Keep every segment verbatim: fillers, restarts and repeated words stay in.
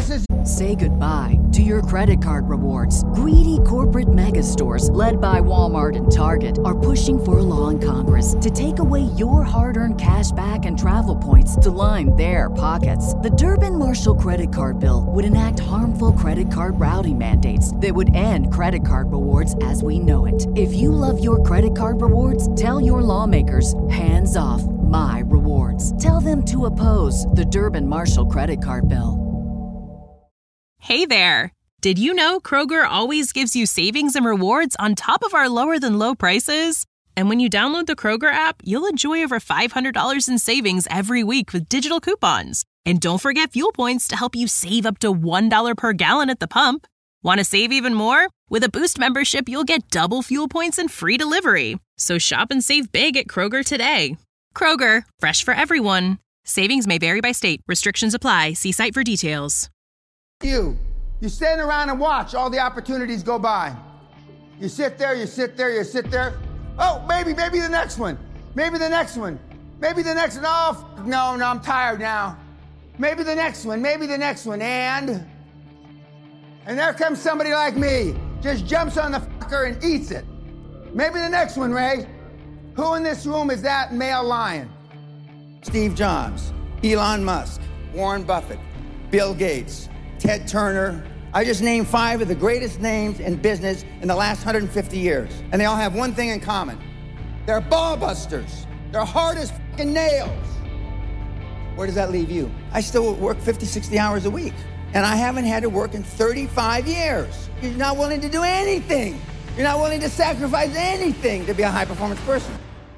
This is... Say goodbye to your credit card rewards. Greedy corporate mega stores, led by Walmart and Target, are pushing for a law in Congress to take away your hard-earned cash back and travel points to line their pockets. The Durbin-Marshall credit card bill would enact harmful credit card routing mandates that would end credit card rewards as we know it. If you love your credit card rewards, tell your lawmakers, hands off my rewards. Tell them to oppose the Durbin-Marshall credit card bill. Hey there! Did you know Kroger always gives you savings and rewards on top of our lower-than-low prices? And when you download the Kroger app, you'll enjoy over five hundred dollars in savings every week with digital coupons. And don't forget fuel points to help you save up to one dollar per gallon at the pump. Want to save even more? With a Boost membership, you'll get double fuel points and free delivery. So shop and save big at Kroger today. Kroger, fresh for everyone. Savings may vary by state. Restrictions apply. See site for details. You. You stand around and watch all the opportunities go by. You sit there, you sit there, you sit there. Oh, maybe, maybe the next one. Maybe the next one. Maybe the next one. Oh, f- no, no, I'm tired now. Maybe the next one. Maybe the next one. And... And there comes somebody like me. Just jumps on the fucker and eats it. Maybe the next one, Ray. Who in this room is that male lion? Steve Jobs, Elon Musk, Warren Buffett, Bill Gates, Ted Turner. I just named five of the greatest names in business in the last one hundred fifty years. And they all have one thing in common. They're ball busters. They're hard as fucking nails. Where does that leave you? I still work fifty, sixty hours a week. And I haven't had to work in thirty-five years. You're not willing to do anything. You're not willing to sacrifice anything to be a high-performance person.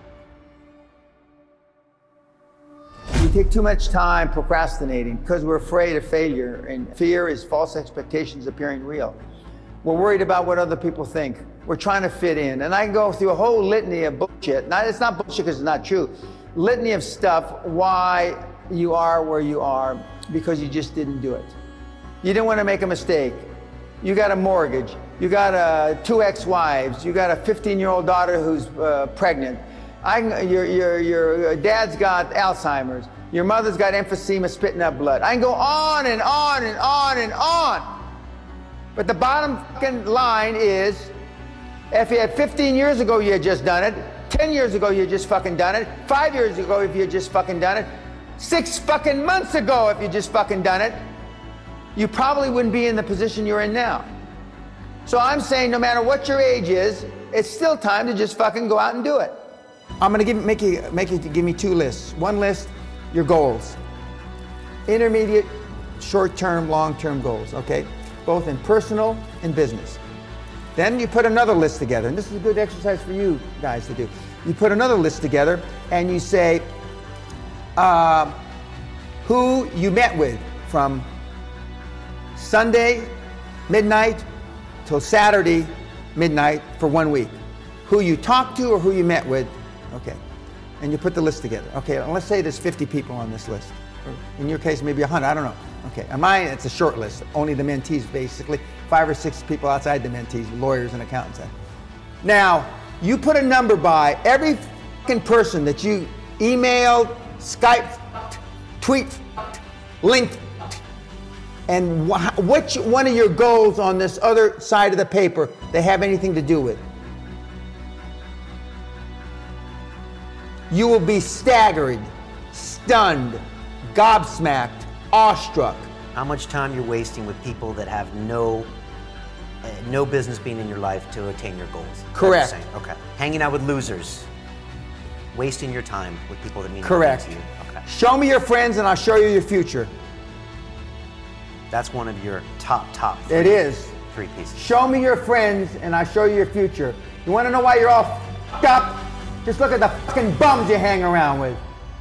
We take too much time procrastinating because we're afraid of failure, and fear is false expectations appearing real. We're worried about what other people think. We're trying to fit in. And I can go through a whole litany of bullshit. Now, it's not bullshit because it's not true. Litany of stuff why you are where you are because you just didn't do it. You didn't want to make a mistake. You got a mortgage. You got uh, two ex-wives. You got a fifteen-year-old daughter who's uh, pregnant. I, your, your, your dad's got Alzheimer's. Your mother's got emphysema, spitting up blood. I can go on and on and on and on. But the bottom fucking line is, if you had fifteen years ago, you had just done it. ten years ago, you had just fucking done it. Five years ago, if you had just fucking done it. Six fucking months ago, if you just fucking done it, you probably wouldn't be in the position you're in now. So I'm saying no matter what your age is, it's still time to just fucking go out and do it. I'm gonna give, make you make you give me two lists. One list, your goals. Intermediate, short-term, long-term goals, okay? Both in personal and business. Then you put another list together, and this is a good exercise for you guys to do. You put another list together and you say uh, who you met with from Sunday midnight till Saturday midnight for one week. Who you talked to or who you met with, okay. And you put the list together. Okay, let's say there's fifty people on this list. Or in your case, maybe one hundred, I don't know. Okay, on mine, it's a short list. Only the mentees, basically. Five or six people outside the mentees, lawyers and accountants. Now, you put a number by every fucking person that you emailed, Skyped, tweet, linked, and wh- which one of your goals on this other side of the paper they have anything to do with. You will be staggered, stunned, gobsmacked, awestruck. How much time you're wasting with people that have no uh, no business being in your life to attain your goals. Correct. That's what I'm saying. Okay. Hanging out with losers. Wasting your time with people that mean Correct. nothing to you. Okay. Show me your friends and I'll show you your future. That's one of your top, top three, It is. three pieces. Show me your friends and I'll show you your future. You want to know why you're all f***ed up? Just look at the fucking bums you hang around with.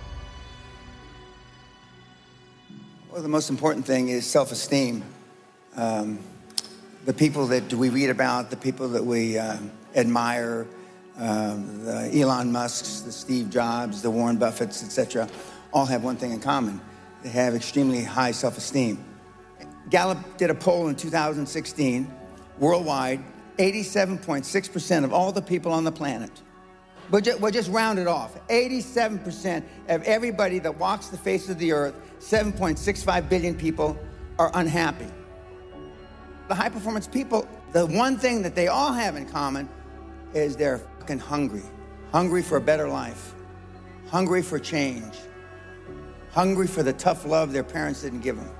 Well, the most important thing is self-esteem. Um, the people that we read about, the people that we uh, admire, um, the Elon Musks, the Steve Jobs, the Warren Buffetts, et cetera, all have one thing in common. They have extremely high self-esteem. Gallup did a poll in two thousand sixteen, worldwide, eighty-seven point six percent of all the people on the planet. But just, we'll just round it off. eighty-seven percent of everybody that walks the face of the earth, seven point six five billion people, are unhappy. The high-performance people, the one thing that they all have in common is they're fucking hungry. Hungry for a better life. Hungry for change. Hungry for the tough love their parents didn't give them.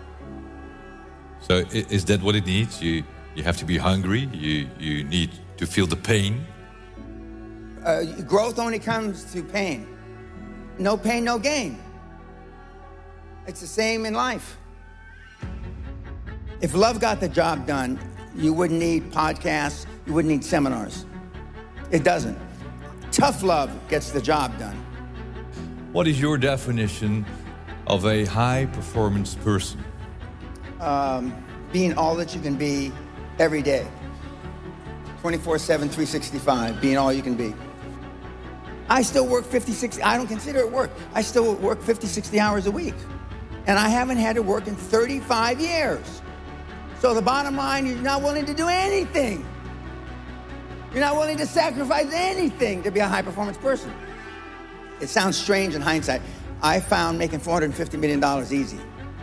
So is that what it needs? You you have to be hungry. You you need to feel the pain. Uh, growth only comes through pain. No pain, no gain. It's the same in life. If love got the job done, you wouldn't need podcasts, you wouldn't need seminars. It doesn't. Tough love gets the job done. What is your definition of a high-performance person? Um, being all that you can be every day. twenty-four seven, three sixty-five, being all you can be. I still work fifty, sixty, I don't consider it work. I still work fifty, sixty hours a week. And I haven't had to work in thirty-five years. So the bottom line, you're not willing to do anything. You're not willing to sacrifice anything to be a high-performance person. It sounds strange in hindsight. I found making four hundred fifty million dollars easy.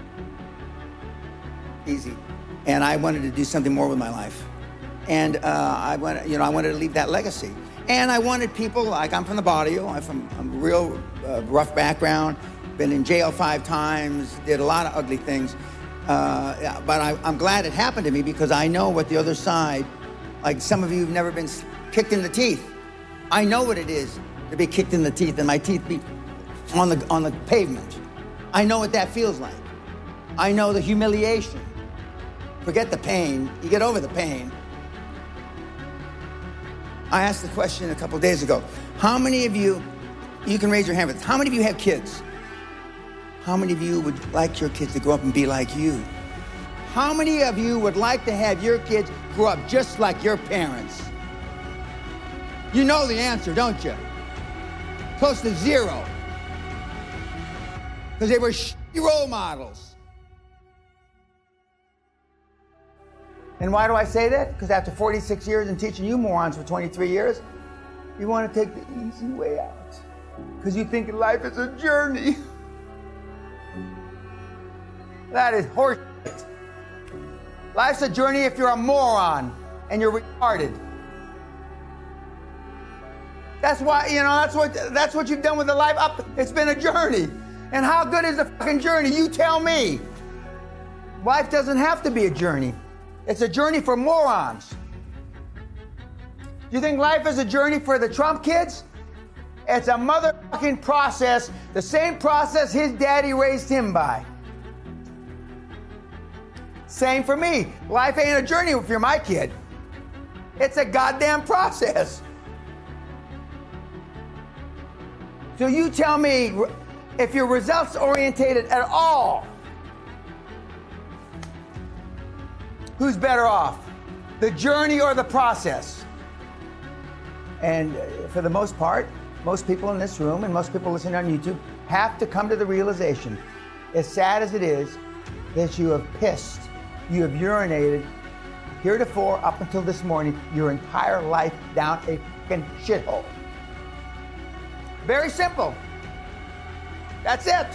Easy. And I wanted to do something more with my life. And uh, I wanted, you know, I wanted to leave that legacy. And I wanted people, like I'm from the barrio, I'm from I'm a real uh, rough background, been in jail five times, did a lot of ugly things. Uh, but I, I'm glad it happened to me because I know what the other side, like some of you have never been kicked in the teeth. I know what it is to be kicked in the teeth and my teeth be on the, on the pavement. I know what that feels like. I know the humiliation. Forget the pain, you get over the pain. I asked the question a couple days ago, how many of you, you can raise your hand, but how many of you have kids? How many of you would like your kids to grow up and be like you? How many of you would like to have your kids grow up just like your parents? You know the answer, don't you? Close to zero. Because they were shitty role models. And why do I say that? Because after forty-six years and teaching you morons for twenty-three years, you want to take the easy way out. Because you think life is a journey. That is horseshit. Life's a journey if you're a moron and you're retarded. That's why, you know, that's what that's what you've done with the life up. It's been a journey. And how good is the fucking journey? You tell me. Life doesn't have to be a journey. It's a journey for morons. Do you think life is a journey for the Trump kids? It's a motherfucking process, the same process his daddy raised him by. Same for me. Life ain't a journey if you're my kid. It's a goddamn process. So you tell me, if you're results oriented at all, who's better off, the journey or the process? And for the most part, most people in this room and most people listening on YouTube have to come to the realization, as sad as it is, that you have pissed, you have urinated, heretofore up until this morning, your entire life down a fucking shithole. Very simple. That's it.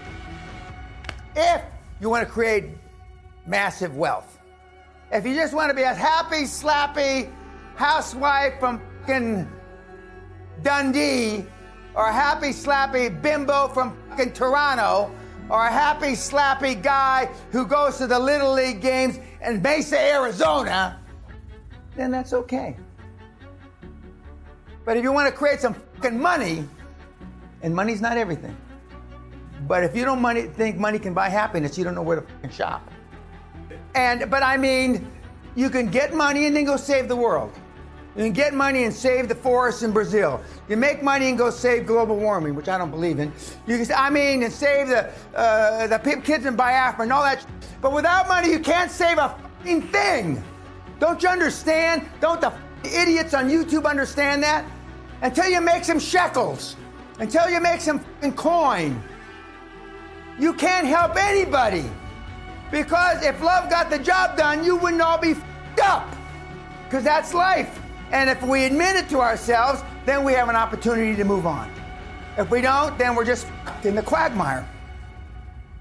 If you want to create massive wealth. If you just want to be a happy, slappy housewife from fucking Dundee, or a happy, slappy bimbo from fucking Toronto, or a happy, slappy guy who goes to the Little League games in Mesa, Arizona, then that's okay. But if you want to create some fucking money, and money's not everything, but if you don't money, think money can buy happiness, you don't know where to fucking shop. And, but I mean, you can get money and then go save the world. You can get money and save the forests in Brazil. You make money and go save global warming, which I don't believe in. You can, I mean, and save the uh, the kids in Biafra and all that. Sh- but without money, you can't save a fucking thing. Don't you understand? Don't the idiots on YouTube understand that? Until you make some shekels, until you make some fucking coin, you can't help anybody. Because if love got the job done, you wouldn't all be f***ed up. Because that's life. And if we admit it to ourselves, then we have an opportunity to move on. If we don't, then we're just f***ed in the quagmire.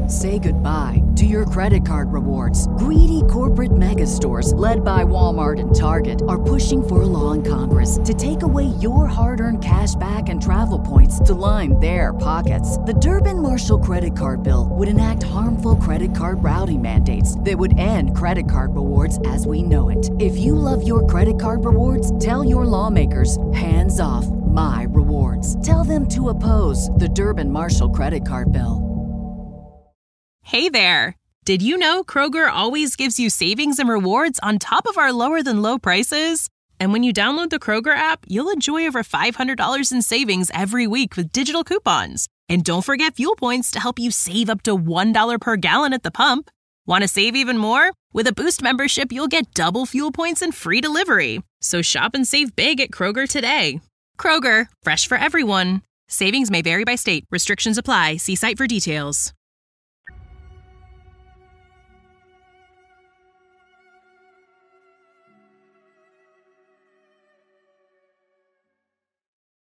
Say goodbye to your credit card rewards. Greedy corporate mega stores, led by Walmart and Target, are pushing for a law in Congress to take away your hard-earned cash back and travel points to line their pockets. The Durbin-Marshall credit card bill would enact harmful credit card routing mandates that would end credit card rewards as we know it. If you love your credit card rewards, tell your lawmakers, hands off my rewards. Tell them to oppose the Durbin-Marshall credit card bill. Hey there! Did you know Kroger always gives you savings and rewards on top of our lower than low prices? And when you download the Kroger app, you'll enjoy over five hundred dollars in savings every week with digital coupons. And don't forget fuel points to help you save up to one dollar per gallon at the pump. Want to save even more? With a Boost membership, you'll get double fuel points and free delivery. So shop and save big at Kroger today. Kroger, fresh for everyone. Savings may vary by state. Restrictions apply. See site for details.